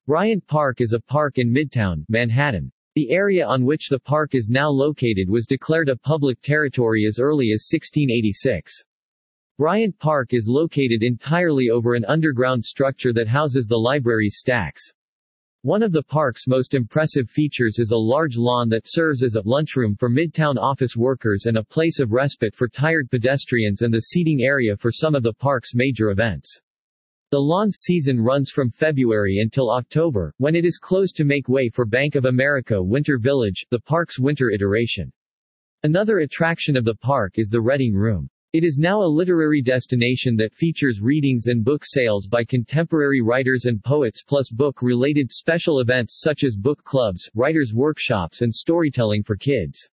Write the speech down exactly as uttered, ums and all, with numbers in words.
Bryant Park is a park in Midtown, Manhattan. The area on which the park is now located was declared a public territory as early as sixteen eighty-six. Bryant Park is located entirely over an underground structure that houses the library's stacks. One of the park's most impressive features is a large lawn that serves as a lunchroom for Midtown office workers and a place of respite for tired pedestrians and the seating area for some of the park's major events. The lawn's season runs from February until October, when it is closed to make way for Bank of America Winter Village, the park's winter iteration. Another attraction of the park is the Reading Room. It is now a literary destination that features readings and book sales by contemporary writers and poets plus book-related special events such as book clubs, writers' workshops and storytelling for kids.